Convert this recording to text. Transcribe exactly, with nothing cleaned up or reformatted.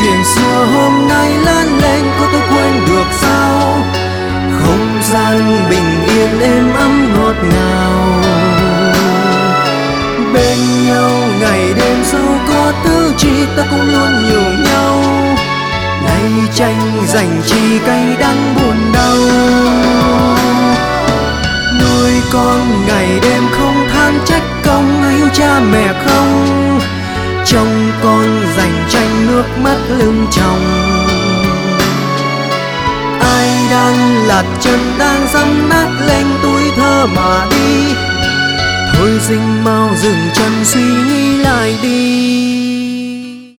chuyện xưa hôm nay lớn lên có thể quên được sao? Không gian bình yên êm ấm ngọt ngào, bên nhau ngày đêm dẫu có thứ chi ta cũng luôn nhường nhau. Nay tranh giành chi cay đắng buồn đau, nuôi con ngày đêm không than trách công, yêu cha mẹ không trông con giành tranh nước mắt lưng tròng. Ai đang lạt chân đang dăm nát lên tuổi thơ mà đi, thôi dinh mau dừng chân suy nghĩ lại đi.